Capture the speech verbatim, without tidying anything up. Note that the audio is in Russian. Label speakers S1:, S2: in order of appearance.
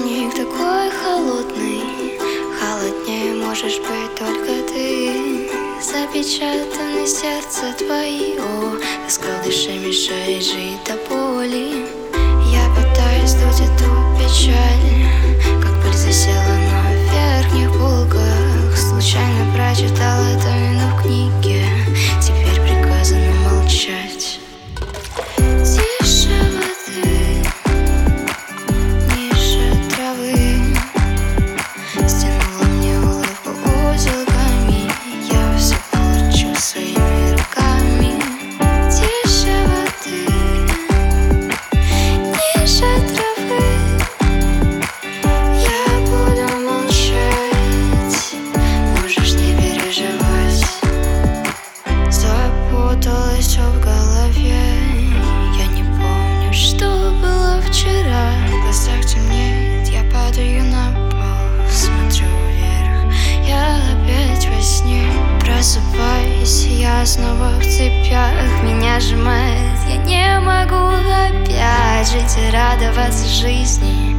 S1: Дневник такой холодный, холоднее можешь быть только ты. Запечатаны сердце твое, тоска в душе мешает жить до боли. Я пытаюсь дуть эту печаль, как пыль засела на верхних полках. Случайно прочитала тайну в книге, теперь приказано молчать. Тише воды, ниже травы, стянула мне улыбку узелками, я все получу своими руками. Тише воды, ниже травы, я буду молчать, можешь не переживать. Запуталась все в голове, я не помню, что было вчера. В глазах темнеет, я падаю на пол, смотрю вверх, я опять во сне. Просыпаюсь, я снова в цепях, меня сжимает, я не могу опять жить и радоваться жизни.